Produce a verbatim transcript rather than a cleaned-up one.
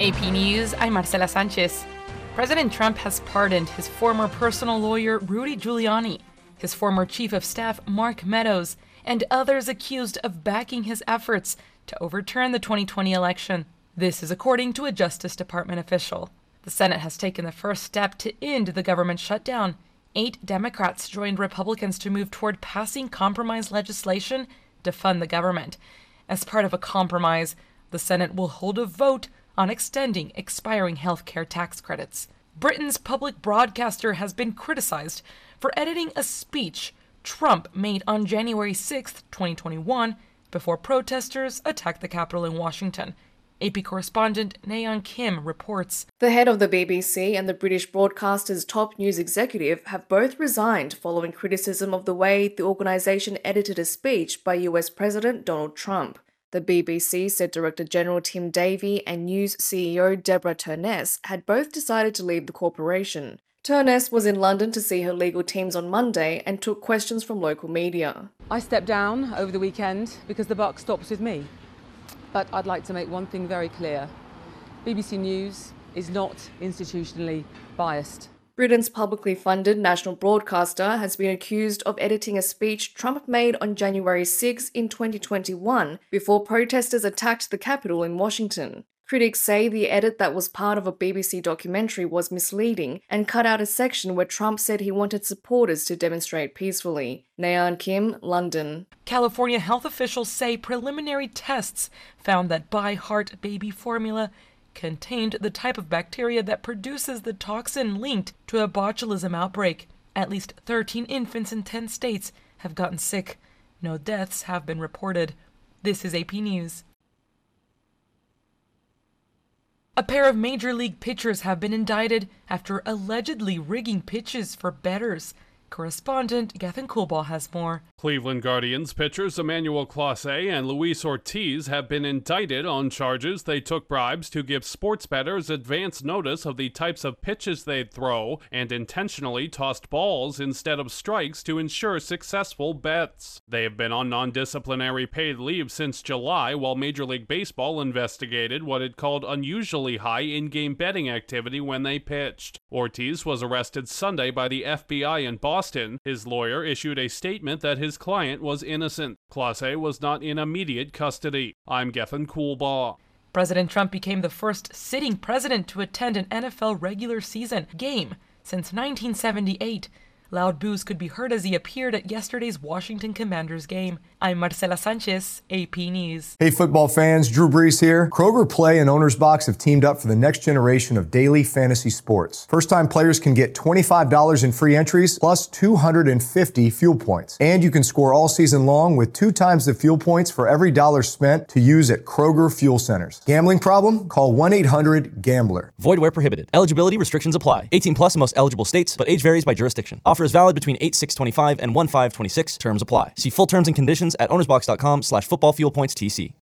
A P News, I'm Marcela Sanchez. President Trump has pardoned his former personal lawyer Rudy Giuliani, his former chief of staff Mark Meadows, and others accused of backing his efforts to overturn the twenty twenty election. This is according to a Justice Department official. The Senate has taken the first step to end the government shutdown. Eight Democrats joined Republicans to move toward passing compromise legislation to fund the government. As part of a compromise, the Senate will hold a vote on extending expiring health care tax credits. Britain's public broadcaster has been criticized for editing a speech Trump made on January sixth, twenty twenty-one, before protesters attacked the Capitol in Washington. A P correspondent Na-Yeon Kim reports. The head of the B B C and the British broadcaster's top news executive have both resigned following criticism of the way the organisation edited a speech by U S President Donald Trump. The B B C said Director General Tim Davie and News C E O Deborah Turness had both decided to leave the corporation. Turness was in London to see her legal teams on Monday and took questions from local media. I stepped down over the weekend because the buck stops with me. But I'd like to make one thing very clear. B B C News is not institutionally biased. Britain's publicly funded national broadcaster has been accused of editing a speech Trump made on January sixth in twenty twenty-one before protesters attacked the Capitol in Washington. Critics say the edit that was part of a B B C documentary was misleading and cut out a section where Trump said he wanted supporters to demonstrate peacefully. Na-Yeon Kim, London. California health officials say preliminary tests found that ByHeart baby formula contained the type of bacteria that produces the toxin linked to a botulism outbreak. At least thirteen infants in ten states have gotten sick. No deaths have been reported. This is A P News. A pair of Major League pitchers have been indicted after allegedly rigging pitches for bettors. Correspondent Gethin Coolbaugh has more. Cleveland Guardians pitchers Emmanuel Clase and Luis Ortiz have been indicted on charges they took bribes to give sports bettors advance notice of the types of pitches they'd throw and intentionally tossed balls instead of strikes to ensure successful bets. They have been on non-disciplinary paid leave since July while Major League Baseball investigated what it called unusually high in-game betting activity when they pitched. Ortiz was arrested Sunday by the F B I in Boston. His lawyer issued a statement that his client was innocent. Clase was not in immediate custody. I'm Gethin Coolbaugh. President Trump became the first sitting president to attend an N F L regular season game since nineteen seventy-eight. Loud boos could be heard as he appeared at yesterday's Washington Commanders game. I'm Marcela Sanchez, A P News. Hey football fans, Drew Brees here. Kroger Play and Owner's Box have teamed up for the next generation of daily fantasy sports. First-time players can get twenty-five dollars in free entries plus two hundred fifty fuel points. And you can score all season long with two times the fuel points for every dollar spent to use at Kroger Fuel Centers. Gambling problem? Call one eight hundred gambler. Void where prohibited. Eligibility restrictions apply. eighteen plus in most eligible states, but age varies by jurisdiction. Offer is valid between eight six twenty-five and one five twenty-six. Terms apply. See full terms and conditions at ownersbox.com slash football fuel points TC.